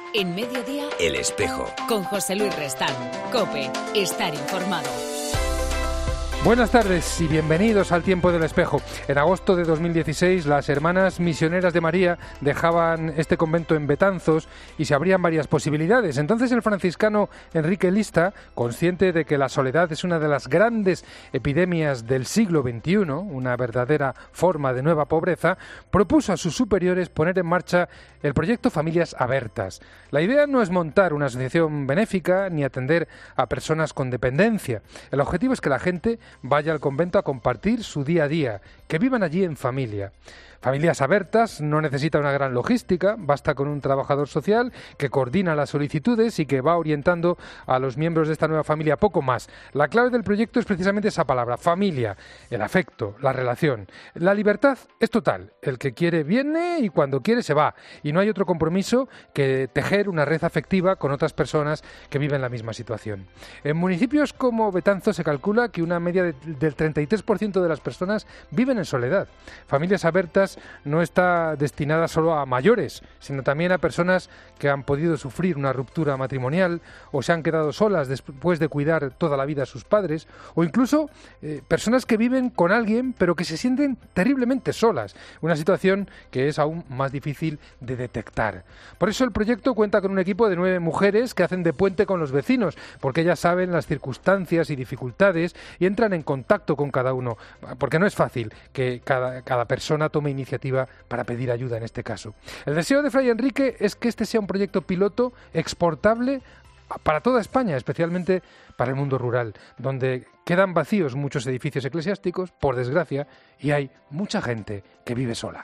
En Mediodía, El Espejo. Con José Luis Restán. COPE. Estar informado. Buenas tardes y bienvenidos al Tiempo del Espejo. En agosto de 2016, las Hermanas Misioneras de María dejaban este convento en Betanzos y se abrían varias posibilidades. Entonces el franciscano Enrique Lista, consciente de que la soledad es una de las grandes epidemias del siglo XXI, una verdadera forma de nueva pobreza, propuso a sus superiores poner en marcha el proyecto Familias Abertas. La idea no es montar una asociación benéfica ni atender a personas con dependencia. El objetivo es que la gente vaya al convento a compartir su día a día, que vivan allí en familia. Familias Abertas no necesita una gran logística, basta con un trabajador social que coordina las solicitudes y que va orientando a los miembros de esta nueva familia, poco más. La clave del proyecto es precisamente esa palabra, familia, el afecto, la relación. La libertad es total, el que quiere viene y cuando quiere se va, y no hay otro compromiso que tejer una red afectiva con otras personas que viven la misma situación. En municipios como Betanzos se calcula que una media del 33% de las personas viven en soledad. Familias Abertas no está destinada solo a mayores, sino también a personas que han podido sufrir una ruptura matrimonial o se han quedado solas después de cuidar toda la vida a sus padres, o incluso personas que viven con alguien pero que se sienten terriblemente solas, una situación que es aún más difícil de detectar. Por eso el proyecto cuenta con un equipo de 9 mujeres que hacen de puente con los vecinos, porque ellas saben las circunstancias y dificultades y entran en contacto con cada uno, porque no es fácil que cada persona tome iniciativa para pedir ayuda en este caso. El deseo de Fray Enrique es que este sea un proyecto piloto exportable para toda España, especialmente para el mundo rural, donde quedan vacíos muchos edificios eclesiásticos, por desgracia, y hay mucha gente que vive sola.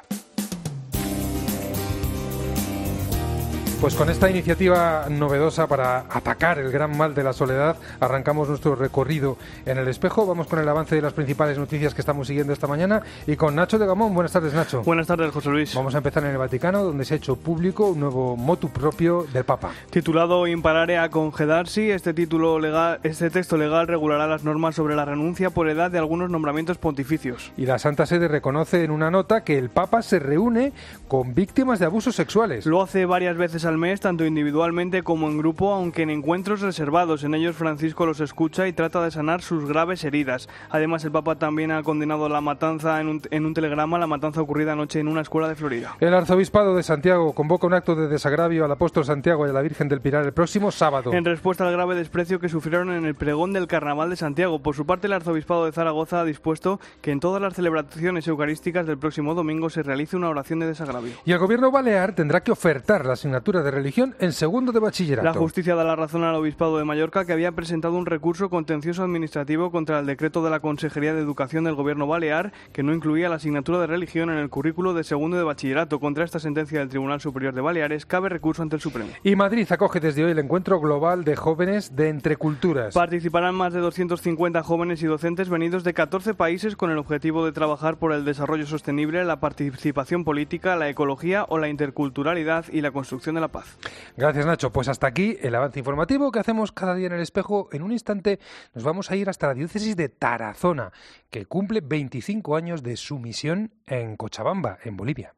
Pues con esta iniciativa novedosa para atacar el gran mal de la soledad, arrancamos nuestro recorrido en El Espejo. Vamos con el avance de las principales noticias que estamos siguiendo esta mañana y con Nacho de Gamón. Buenas tardes, Nacho. Buenas tardes, José Luis. Vamos a empezar en el Vaticano, donde se ha hecho público un nuevo motu propio del Papa. Titulado Imparare a congedarsi, este texto legal regulará las normas sobre la renuncia por edad de algunos nombramientos pontificios. Y la Santa Sede reconoce en una nota que el Papa se reúne con víctimas de abusos sexuales. Lo hace varias veces al mes, tanto individualmente como en grupo, aunque en encuentros reservados. En ellos Francisco los escucha y trata de sanar sus graves heridas. Además, el Papa también ha condenado la matanza en un telegrama, la matanza ocurrida anoche en una escuela de Florida. El Arzobispado de Santiago convoca un acto de desagravio al apóstol Santiago y a la Virgen del Pilar el próximo sábado. En respuesta al grave desprecio que sufrieron en el pregón del Carnaval de Santiago. Por su parte, el Arzobispado de Zaragoza ha dispuesto que en todas las celebraciones eucarísticas del próximo domingo se realice una oración de desagravio. Y el Gobierno balear tendrá que ofertar la asignatura de religión en segundo de bachillerato. La justicia da la razón al Obispado de Mallorca, que había presentado un recurso contencioso administrativo contra el decreto de la Consejería de Educación del Gobierno balear, que no incluía la asignatura de religión en el currículo de segundo de bachillerato. Contra esta sentencia del Tribunal Superior de Baleares cabe recurso ante el Supremo. Y Madrid acoge desde hoy el encuentro global de jóvenes de Entre Culturas. Participarán más de 250 jóvenes y docentes venidos de 14 países con el objetivo de trabajar por el desarrollo sostenible, la participación política, la ecología o la interculturalidad y la construcción de la paz. Gracias, Nacho. Pues hasta aquí el avance informativo que hacemos cada día en El Espejo. En un instante nos vamos a ir hasta la diócesis de Tarazona, que cumple 25 años de su misión en Cochabamba, en Bolivia.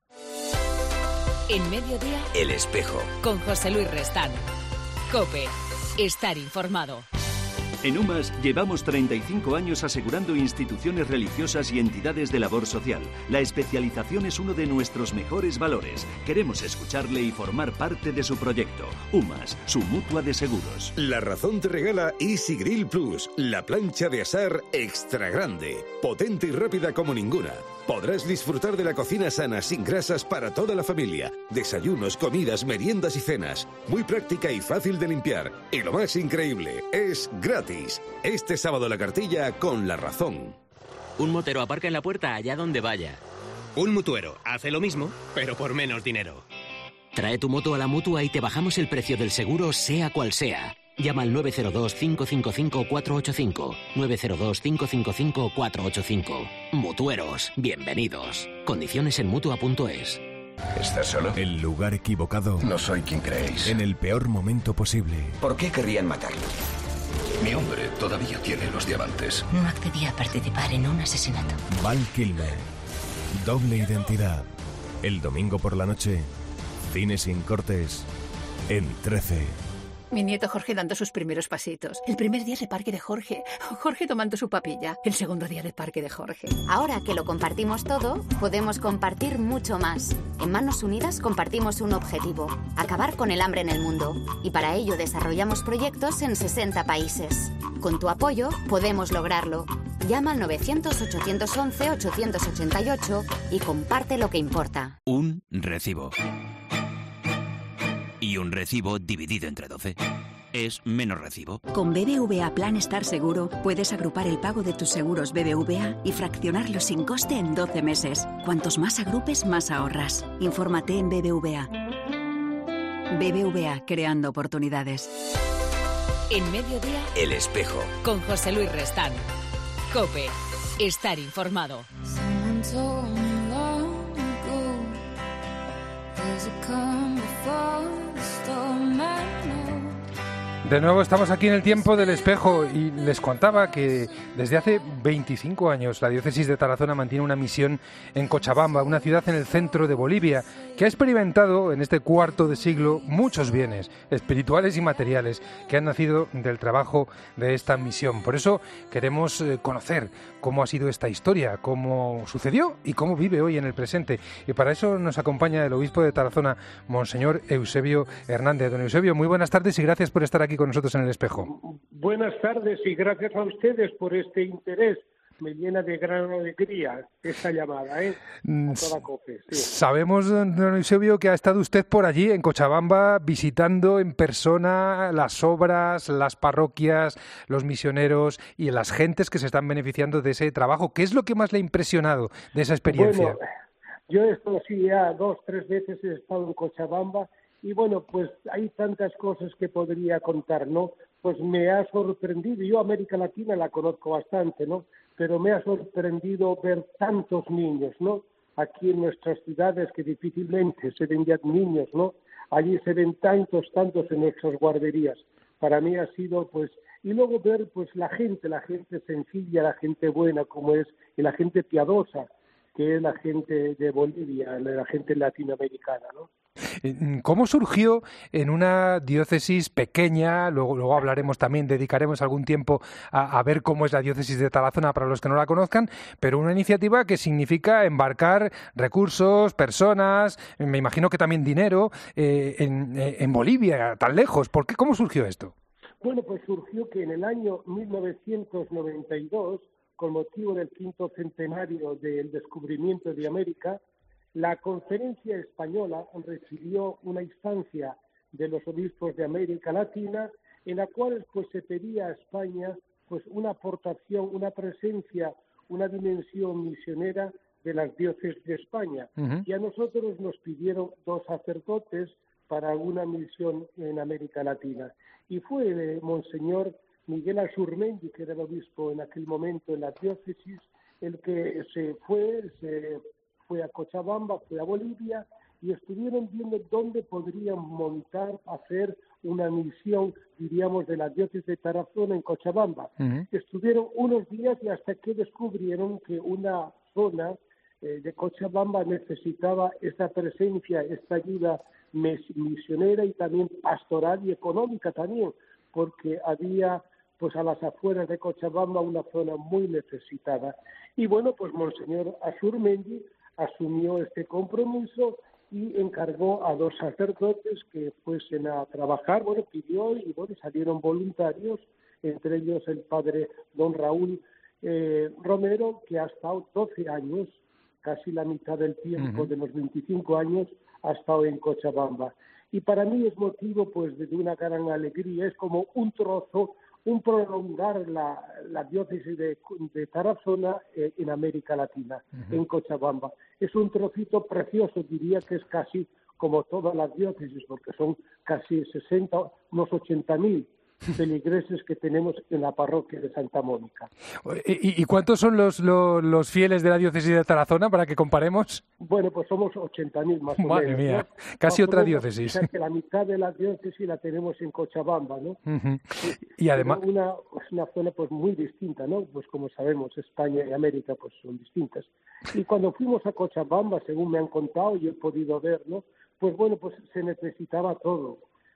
En Mediodía, El Espejo. Con José Luis Restán. COPE. Estar informado. En UMAS llevamos 35 años asegurando instituciones religiosas y entidades de labor social. La especialización es uno de nuestros mejores valores. Queremos escucharle y formar parte de su proyecto. UMAS, su mutua de seguros. La Razón te regala Easy Grill Plus, la plancha de asar extra grande, potente y rápida como ninguna. Podrás disfrutar de la cocina sana, sin grasas, para toda la familia. Desayunos, comidas, meriendas y cenas. Muy práctica y fácil de limpiar. Y lo más increíble, es gratis. Este sábado la cartilla con La Razón. Un motero aparca en la puerta allá donde vaya. Un mutuero hace lo mismo, pero por menos dinero. Trae tu moto a la Mutua y te bajamos el precio del seguro, sea cual sea. Llama al 902-555-485. 902-555-485. Mutueros, bienvenidos. Condiciones en Mutua.es. ¿Estás solo? El lugar equivocado. No soy quien creéis. En el peor momento posible. ¿Por qué querrían matarlo? Mi hombre todavía tiene los diamantes. No accedí a participar en un asesinato. Val Kilmer. Doble identidad. El domingo por la noche. Cine sin cortes. en 13. Mi nieto Jorge dando sus primeros pasitos. El primer día de parque de Jorge. Jorge tomando su papilla. El segundo día de parque de Jorge. Ahora que lo compartimos todo, podemos compartir mucho más. En Manos Unidas compartimos un objetivo: acabar con el hambre en el mundo. Y para ello desarrollamos proyectos en 60 países. Con tu apoyo podemos lograrlo. Llama al 900-811-888 y comparte lo que importa. Un recibo. Y un recibo dividido entre 12 es menos recibo. Con BBVA Plan Estar Seguro puedes agrupar el pago de tus seguros BBVA y fraccionarlo sin coste en 12 meses. Cuantos más agrupes, más ahorras. Infórmate en BBVA. BBVA, creando oportunidades. En Mediodía, El Espejo. Con José Luis Restán. COPE. Estar informado. De nuevo estamos aquí en el tiempo del espejo y les contaba que desde hace 25 años la diócesis de Tarazona mantiene una misión en Cochabamba, una ciudad en el centro de Bolivia, que ha experimentado en este cuarto de siglo muchos bienes espirituales y materiales que han nacido del trabajo de esta misión. Por eso queremos conocer cómo ha sido esta historia, cómo sucedió y cómo vive hoy en el presente. Y para eso nos acompaña el obispo de Tarazona, Monseñor Eusebio Hernández. Don Eusebio, muy buenas tardes y gracias por estar aquí con nosotros en el espejo. Buenas tardes y gracias a ustedes por este interés. Me llena de gran alegría esta llamada, a toda COPE. Sí. Sabemos, don Eusebio, que ha estado usted por allí, en Cochabamba, visitando en persona las obras, las parroquias, los misioneros y las gentes que se están beneficiando de ese trabajo. ¿Qué es lo que más le ha impresionado de esa experiencia? Bueno, yo esto sí, ya 2 o 3 veces he estado en Cochabamba. Y bueno, pues hay tantas cosas que podría contar, ¿no? Pues me ha sorprendido, yo América Latina la conozco bastante, ¿no? Pero me ha sorprendido ver tantos niños, ¿no? Aquí en nuestras ciudades que difícilmente se ven ya niños, ¿no? Allí se ven tantos en nuestras guarderías. Para mí ha sido, pues, y luego ver, pues, la gente sencilla, la gente buena como es, y la gente piadosa, que es la gente de Bolivia, la gente latinoamericana, ¿no? ¿Cómo surgió en una diócesis pequeña? Luego hablaremos también, dedicaremos algún tiempo a ver cómo es la diócesis de Tarazona para los que no la conozcan, pero una iniciativa que significa embarcar recursos, personas, me imagino que también dinero, en Bolivia, tan lejos. ¿Por qué? ¿Cómo surgió esto? Bueno, pues surgió que en el año 1992, con motivo del 5º centenario del descubrimiento de América, la Conferencia Española recibió una instancia de los obispos de América Latina en la cual pues se pedía a España pues una aportación, una presencia, una dimensión misionera de las diócesis de España. Uh-huh. Y a nosotros nos pidieron 2 sacerdotes para una misión en América Latina. Y fue Monseñor Miguel Azurmendi, que era el obispo en aquel momento en la diócesis, el que fue a Cochabamba, fue a Bolivia y estuvieron viendo dónde podrían montar, hacer una misión, diríamos, de la diócesis de Tarazona en Cochabamba. Uh-huh. Estuvieron unos días y hasta que descubrieron que una zona de Cochabamba necesitaba esta presencia, esta ayuda misionera y también pastoral y económica también, porque había pues a las afueras de Cochabamba una zona muy necesitada. Y bueno, pues Monseñor Azurmendi asumió este compromiso y encargó a 2 sacerdotes que fuesen a trabajar. Bueno, pidió y bueno, salieron voluntarios, entre ellos el padre don Raúl Romero, que ha estado 12 años, casi la mitad del tiempo, uh-huh, de los 25 años, ha estado en Cochabamba. Y para mí es motivo pues de una gran alegría, es como un trozo, un prolongar la diócesis de Tarazona en América Latina, uh-huh, en Cochabamba. Es un trocito precioso, diría que es casi como todas las diócesis, porque son casi 60, unos 80.000 feligreses que tenemos en la parroquia de Santa Mónica. ¿Y cuántos son los fieles de la diócesis de Tarazona para que comparemos? Bueno, pues somos 80.000 más o menos. Madre mía, ¿no? Casi más otra diócesis. O sea que la mitad de la diócesis la tenemos en Cochabamba, ¿no? Uh-huh. Y además una zona pues muy distinta, ¿no? Pues como sabemos, España y América pues son distintas. Y cuando fuimos a Cochabamba, según me han contado y he podido ver, ¿no? Pues bueno, pues se necesitaba todo.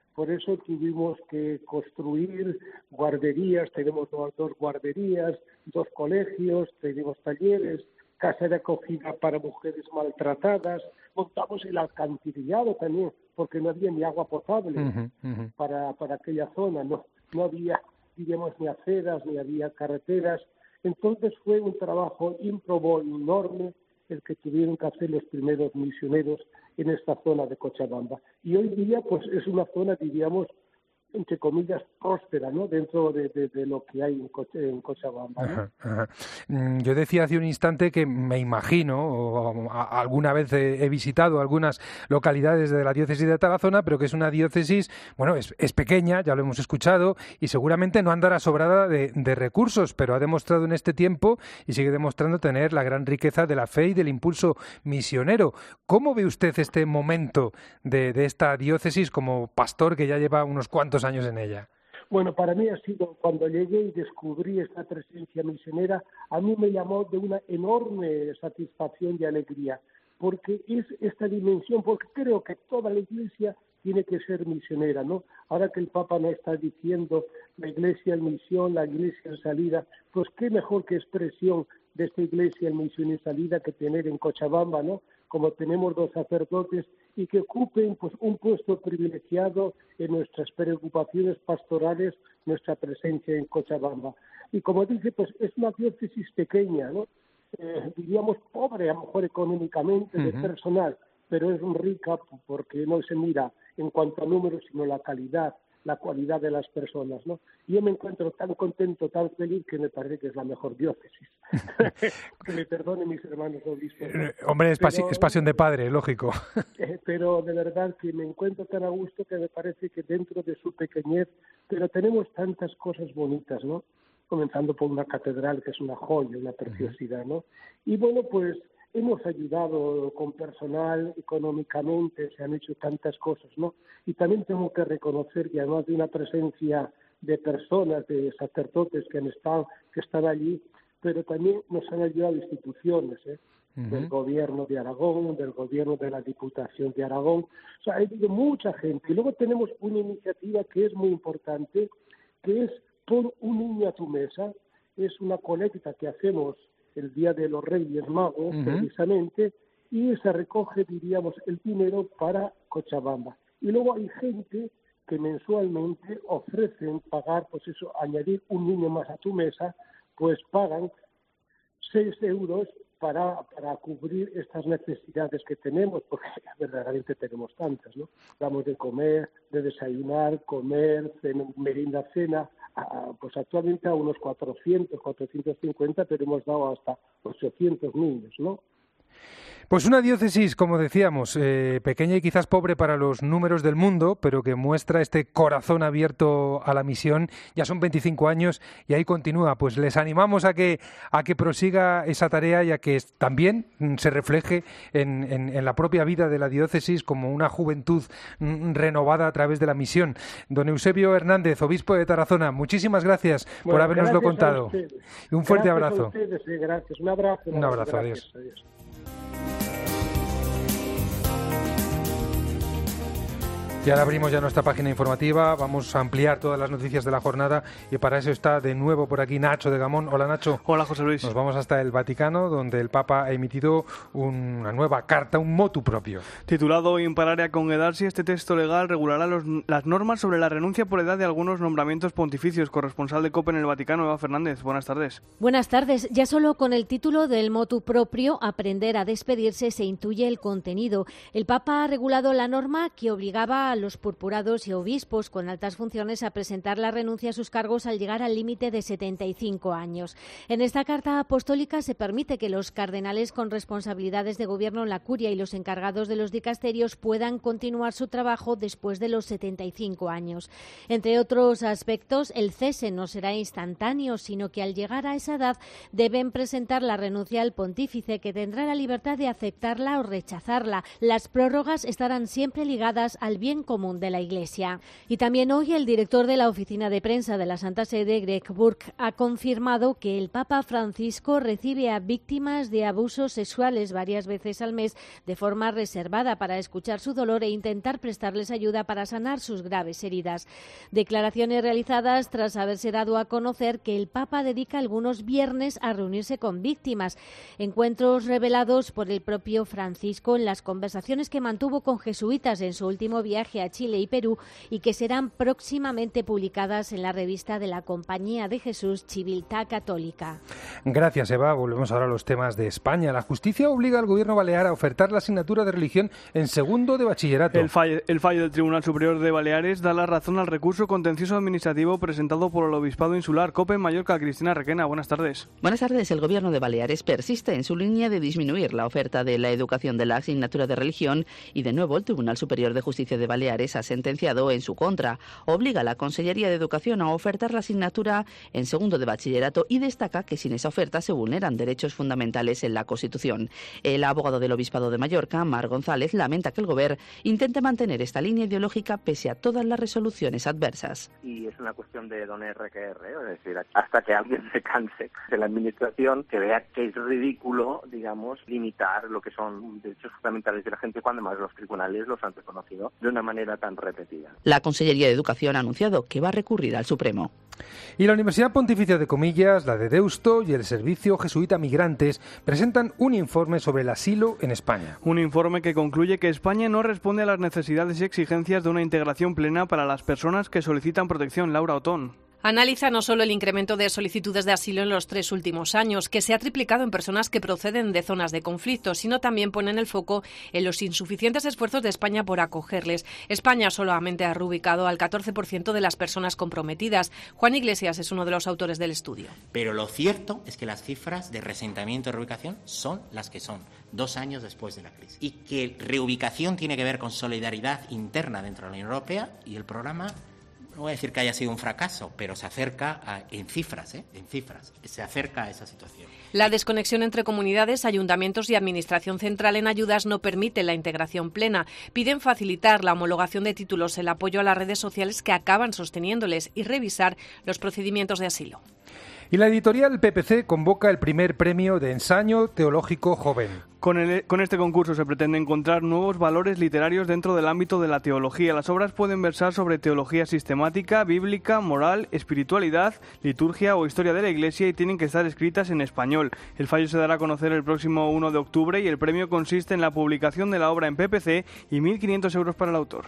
Por eso tuvimos que construir guarderías, tenemos 2 guarderías, 2 colegios, tenemos talleres, casa de acogida para mujeres maltratadas, montamos el alcantarillado también, porque no había ni agua potable para aquella zona, no había, diríamos, ni aceras, ni había carreteras. Entonces fue un trabajo ímprobo enorme el que tuvieron que hacer los primeros misioneros en esta zona de Cochabamba. Y hoy día pues es una zona, diríamos, entre comillas, próspera, ¿no? Dentro de lo que hay en Cochabamba, ¿no? Ajá. Yo decía hace un instante que me imagino, o alguna vez he visitado algunas localidades de la diócesis de Tarazona, pero que es una diócesis, bueno, es pequeña, ya lo hemos escuchado, y seguramente no andará sobrada de recursos, pero ha demostrado en este tiempo y sigue demostrando tener la gran riqueza de la fe y del impulso misionero. ¿Cómo ve usted este momento de esta diócesis como pastor que ya lleva unos cuantos años en ella? Bueno, para mí ha sido, cuando llegué y descubrí esta presencia misionera, a mí me llamó de una enorme satisfacción y alegría, porque es esta dimensión, porque creo que toda la Iglesia tiene que ser misionera, ¿no? Ahora que el Papa nos está diciendo la Iglesia en misión, la Iglesia en salida, pues qué mejor que expresión de esta Iglesia en misión y salida que tener en Cochabamba, ¿no? Como tenemos 2 sacerdotes y que ocupen pues un puesto privilegiado en nuestras preocupaciones pastorales, nuestra presencia en Cochabamba. Y como dice, pues es una diócesis pequeña, ¿no? Diríamos pobre a lo mejor económicamente, de personal, pero es rica porque no se mira en cuanto a números, sino la calidad, la cualidad de las personas, ¿no? Y yo me encuentro tan contento, tan feliz, que me parece que es la mejor diócesis. Que me perdonen mis hermanos obispos, ¿no? Hombre, es pasión de padre, lógico. Pero de verdad que me encuentro tan a gusto que me parece que dentro de su pequeñez, pero tenemos tantas cosas bonitas, ¿no? Comenzando por una catedral que es una joya, una preciosidad, ¿no? Y bueno, pues hemos ayudado con personal, económicamente, se han hecho tantas cosas, ¿no? Y también tengo que reconocer que además de una presencia de personas, de sacerdotes que están allí, pero también nos han ayudado instituciones, del gobierno de Aragón, del gobierno de la Diputación de Aragón. O sea, ha habido mucha gente. Y luego tenemos una iniciativa que es muy importante, que es Pon un niño a tu mesa. Es una colecta que hacemos el Día de los Reyes Magos, precisamente, y se recoge, diríamos, el dinero para Cochabamba. Y luego hay gente que mensualmente ofrecen pagar, pues eso, añadir un niño más a tu mesa, pues pagan 6 euros para cubrir estas necesidades que tenemos, porque verdaderamente tenemos tantas, ¿no? Damos de comer, de desayunar, comer, merienda, cena, pues actualmente a unos 400, 450, pero hemos dado hasta 800 niños, ¿no? Pues una diócesis, como decíamos, pequeña y quizás pobre para los números del mundo, pero que muestra este corazón abierto a la misión. Ya son 25 años y ahí continúa. Pues les animamos a que prosiga esa tarea y a que también se refleje en la propia vida de la diócesis como una juventud renovada a través de la misión. Don Eusebio Hernández, obispo de Tarazona, muchísimas gracias por habernoslo contado. Y un fuerte abrazo. A ustedes, gracias. Un abrazo. Un abrazo, gracias. Adiós. Y ahora abrimos ya nuestra página informativa, vamos a ampliar todas las noticias de la jornada y para eso está de nuevo por aquí Nacho de Gamón. Hola Nacho. Hola José Luis. Nos vamos hasta el Vaticano, donde el Papa ha emitido una nueva carta, un motu propio. Titulado Imparare congedarsi, este texto legal regulará las normas sobre la renuncia por edad de algunos nombramientos pontificios. Corresponsal de COPE en el Vaticano, Eva Fernández. Buenas tardes. Buenas tardes. Ya solo con el título del motu propio, Aprender a despedirse, se intuye el contenido. El Papa ha regulado la norma que obligaba a los purpurados y obispos con altas funciones a presentar la renuncia a sus cargos al llegar al límite de 75 años. En esta carta apostólica se permite que los cardenales con responsabilidades de gobierno en la curia y los encargados de los dicasterios puedan continuar su trabajo después de los 75 años. Entre otros aspectos, el cese no será instantáneo, sino que al llegar a esa edad deben presentar la renuncia al pontífice, que tendrá la libertad de aceptarla o rechazarla. Las prórrogas estarán siempre ligadas al bien bien común de la Iglesia. Y también hoy el director de la oficina de prensa de la Santa Sede, Greg Burke, ha confirmado que el Papa Francisco recibe a víctimas de abusos sexuales varias veces al mes de forma reservada para escuchar su dolor e intentar prestarles ayuda para sanar sus graves heridas. Declaraciones realizadas tras haberse dado a conocer que el Papa dedica algunos viernes a reunirse con víctimas, encuentros revelados por el propio Francisco en las conversaciones que mantuvo con jesuitas en su último viaje a Chile y Perú y que serán próximamente publicadas en la revista de la Compañía de Jesús, Civiltà Católica. Gracias, Eva. Volvemos ahora a los temas de España. La justicia obliga al gobierno balear a ofertar la asignatura de religión en segundo de bachillerato. El fallo del Tribunal Superior de Baleares da la razón al recurso contencioso administrativo presentado por el Obispado Insular. COPE en Mallorca. Cristina Requena, buenas tardes. Buenas tardes. El gobierno de Baleares persiste en su línea de disminuir la oferta de la educación de la asignatura de religión y, de nuevo, el Tribunal Superior de Justicia de Baleares ha sentenciado en su contra. Obliga a la Consellería de Educación a ofertar la asignatura en segundo de bachillerato y destaca que sin esa oferta se vulneran derechos fundamentales en la Constitución. El abogado del Obispado de Mallorca, Marc González, lamenta que el Govern intente mantener esta línea ideológica pese a todas las resoluciones adversas. Y es una cuestión de don RQR, es decir, hasta que alguien se canse de la administración, que vea que es ridículo, digamos, limitar lo que son derechos fundamentales de la gente cuando más los tribunales los han reconocido de una manera tan repetida. La Consellería de Educación ha anunciado que va a recurrir al Supremo. Y la Universidad Pontificia de Comillas, la de Deusto y el Servicio Jesuita Migrantes presentan un informe sobre el asilo en España. Un informe que concluye que España no responde a las necesidades y exigencias de una integración plena para las personas que solicitan protección. Laura Otón. Analiza no solo el incremento de solicitudes de asilo en los 3 últimos años, que se ha triplicado en personas que proceden de zonas de conflicto, sino también ponen el foco en los insuficientes esfuerzos de España por acogerles. España solamente ha reubicado al 14% de las personas comprometidas. Juan Iglesias es uno de los autores del estudio. Pero lo cierto es que las cifras de reasentamiento y reubicación son las que son, 2 años después de la crisis. Y que reubicación tiene que ver con solidaridad interna dentro de la Unión Europea y el programa... No voy a decir que haya sido un fracaso, pero se acerca en cifras, se acerca a esa situación. La desconexión entre comunidades, ayuntamientos y administración central en ayudas no permite la integración plena. Piden facilitar la homologación de títulos, el apoyo a las redes sociales que acaban sosteniéndoles y revisar los procedimientos de asilo. Y la editorial PPC convoca el primer premio de ensayo teológico joven. Con este concurso se pretende encontrar nuevos valores literarios dentro del ámbito de la teología. Las obras pueden versar sobre teología sistemática, bíblica, moral, espiritualidad, liturgia o historia de la Iglesia y tienen que estar escritas en español. El fallo se dará a conocer el próximo 1 de octubre y el premio consiste en la publicación de la obra en PPC y 1.500 euros para el autor.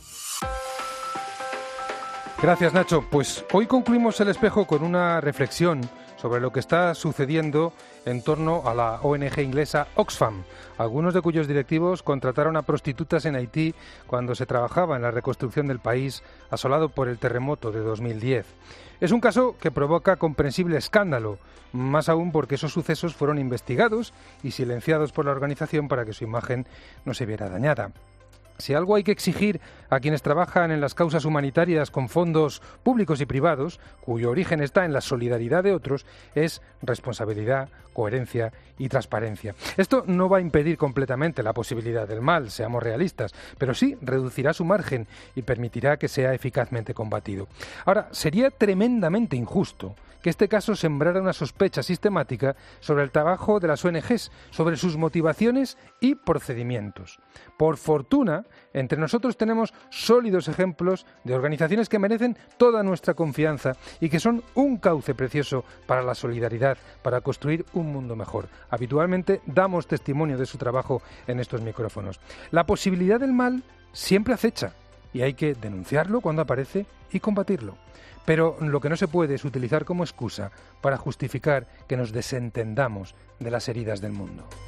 Gracias, Nacho. Pues hoy concluimos el espejo con una reflexión sobre lo que está sucediendo en torno a la ONG inglesa Oxfam, algunos de cuyos directivos contrataron a prostitutas en Haití cuando se trabajaba en la reconstrucción del país asolado por el terremoto de 2010. Es un caso que provoca comprensible escándalo, más aún porque esos sucesos fueron investigados y silenciados por la organización para que su imagen no se viera dañada. Si algo hay que exigir a quienes trabajan en las causas humanitarias con fondos públicos y privados, cuyo origen está en la solidaridad de otros, es responsabilidad, coherencia y transparencia. Esto no va a impedir completamente la posibilidad del mal, seamos realistas, pero sí reducirá su margen y permitirá que sea eficazmente combatido. Ahora, sería tremendamente injusto que este caso sembrara una sospecha sistemática sobre el trabajo de las ONGs, sobre sus motivaciones y procedimientos. Por fortuna, entre nosotros tenemos sólidos ejemplos de organizaciones que merecen toda nuestra confianza y que son un cauce precioso para la solidaridad, para construir un mundo mejor. Habitualmente damos testimonio de su trabajo en estos micrófonos. La posibilidad del mal siempre acecha y hay que denunciarlo cuando aparece y combatirlo. Pero lo que no se puede es utilizar como excusa para justificar que nos desentendamos de las heridas del mundo.